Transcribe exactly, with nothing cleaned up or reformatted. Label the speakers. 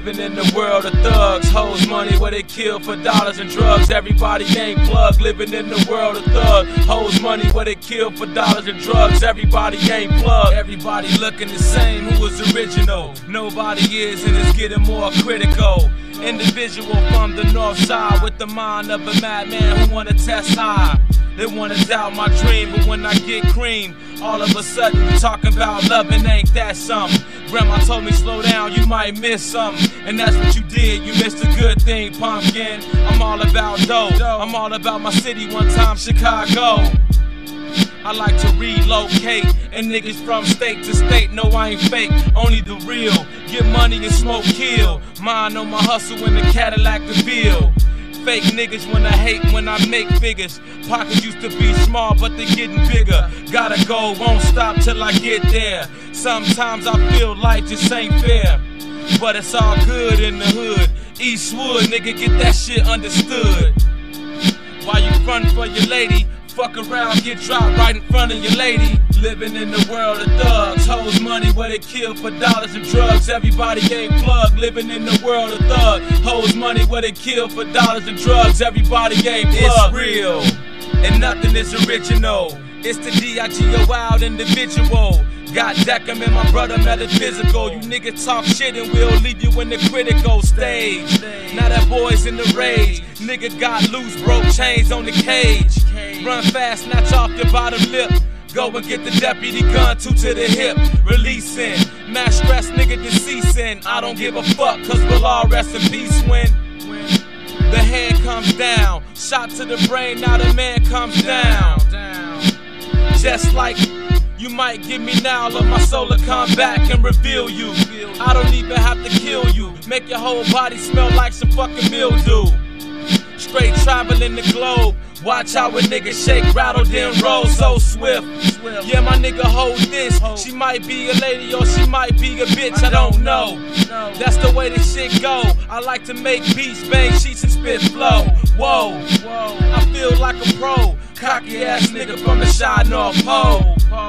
Speaker 1: Living in the world of thugs, hoes, money, what they kill for dollars and drugs. Everybody ain't plugged. Living in the world of thugs, hoes, money, what they kill for dollars and drugs. Everybody ain't plugged. Everybody looking the same. Who is original? Nobody is, and it's getting more critical. Individual from the north side with the mind of a madman who wanna test high. They wanna doubt my dream, but when I get cream, all of a sudden you talking about loving, ain't that something? Grandma told me slow down, you might miss something, and that's what you did. You missed a good thing, pumpkin. I'm all about dough. I'm all about my city. One time Chicago. I like to relocate, and niggas from state to state know I ain't fake, only the real. Get money and smoke kill. Mind on my hustle in the Cadillac DeVille. Fake niggas when I hate when I make figures. Pockets used to be small, but they getting bigger. Gotta go, won't stop till I get there. Sometimes I feel life just ain't fair, but it's all good in the hood. Eastwood, nigga, get that shit understood. While you front for your lady, fuck around, get dropped right in front of your lady. Living in the world of thugs, hoes, money, what they kill for dollars and drugs. Everybody ain't plugged. Living in the world of thugs, hoes, money, what they kill for dollars and drugs. Everybody ain't plugged. It's real, and nothing is original. It's the D I G, a wild individual. Got Deckham and my brother metaphysical. You niggas talk shit and we'll leave you in the critical stage. Now that boy's in the rage. Nigga got loose, broke chains on the cage. Run fast, snatch off your bottom lip. Go and get the deputy gun, two to the hip. Releasing, mass stress, nigga deceasing. I don't give a fuck, cause we'll all rest in peace when the head comes down. Shot to the brain, now the man comes down. Just like you might give me now, let my soul come back and reveal you. I don't even have to kill you. Make your whole body smell like some fucking mildew. Straight traveling the globe. Watch how a nigga shake, rattle, then roll so swift. Yeah, my nigga hold this. She might be a lady or she might be a bitch, I don't know. That's the way this shit go. I like to make beats, bang sheets and spit flow. Whoa, I feel like a pro. Cocky ass nigga from the Shy North Pole.